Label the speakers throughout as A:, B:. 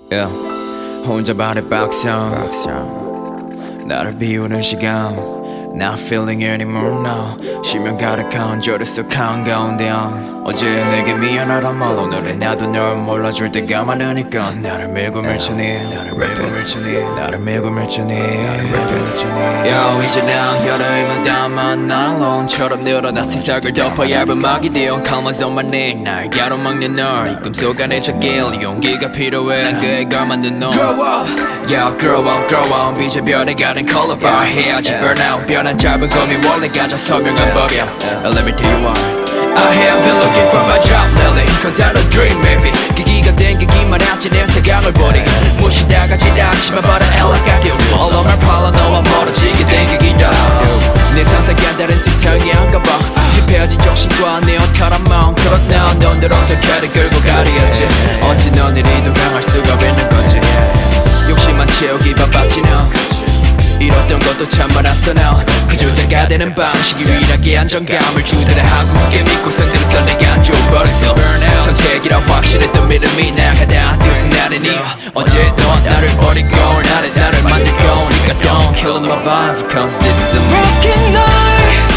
A: Yeah. 혼자 발에 박상 나를 비우는 시간 Not feeling anymore now 쉬면 가득한 저를 속 한가운데 어제 내게 미안하단 말 오늘은 나도 널 몰라줄 때가 많으니까 나를 밀고 밀쳐니 나를 밀고 밀쳐니 Yo 이제 난 별의만 담아 난 롱처럼 늘어나 세상을 덮어 얇은 막이 되어 Calm on my neck 날 가로막는 널 이 꿈속 안에 찾길 용기가 필요해 난 그의 걸 만든 너 Grow up Yeah grow up 빛의 별에 가는 color bar 해야지 burnout 변한 짧은 꿈이 원래 가장 선명한 법이야 Let me tell you why I have been looking for my job lately Cause I don't dream maybe 기기가 땡기기만 하지 내 생각을 보니 무시다가 지나치면 바로 엘라가려 All of my problem 너와 멀어지게 땡기기다 내 상상이 다른 세상이 한가봐 힙해진 정신과 내 어탈한 마음 그렇다 넌들 어떻게 끌고 가려야지 어찌 넌 이리도 강할 수가 있는 건지 욕심만 채우기 바빴지 나 이뤘던 것도 참 많았어 나 그 주자가 되는 방식이 유일하게 안정감을 주더라 한국에 믿고선 들어서 내가 안 좋은 버릇서 선택이라 확실했던 믿음이 나가다 뜻은 나는 이 어제 넌 나를 버리고 나를 만들고 니가 don't kill my vibe Cause this is a
B: broken night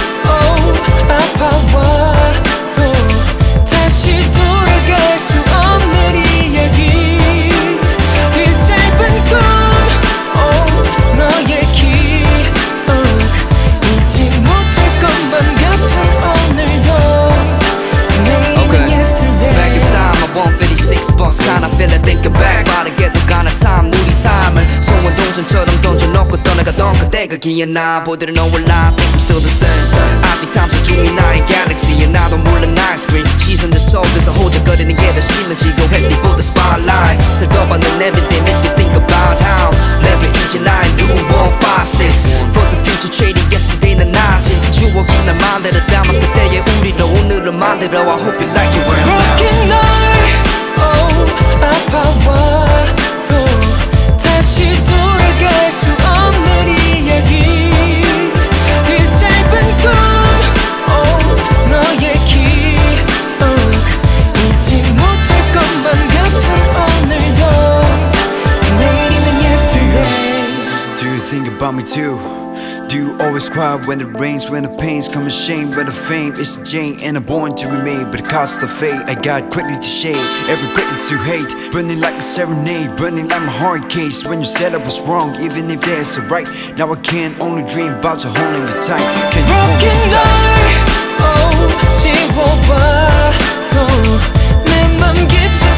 B: 아파와 또 다시 돌아갈 수 없는 이야기 이 짧은 꿈 너의 잊지 못할 것만 같은 오늘도 내일은 yesterday
C: Back inside my 156 bus kinda feel it thinking back 빠르게도 가는 time 우리 삶을 소원 동전처럼 던져놓고 떠나가던 그때가 기억나 보들은 no lie think I'm still the same 아직 탐색 중인 나의 galaxy에 나도 몰라 나의 screen 시선들 속에서 호적거리는 게 더 심해지고 햇빛보다 spotlight 슬퍼받는 everyday makes me think about how level 이제 나의 new 156 For the future trading yesterday는 아직 추억이 날 만들어 담아 그때의 우리로 오늘을 만들어 I hope you like it where I'm
B: broken night 아파와 또 다시 돌아갈 수 없는 이야기 이 짧은 꿈 너의 기억 잊지 못할 것만 같은 오늘도 내일이면 yesterday
D: Do you think about me too? Do you always cry when it rains, when the pains come and shame, when the fame is a Jane and I'm born to remain, but the cost of fate I got quickly to shade, every greatness to hate, burning like a serenade, burning like my heart case. When you said I was wrong, even if there's a right, now I can only dream about you holding me tight. Can you hold me
B: broken
D: tight?
B: night 지워봐도 내 맘 깊숙이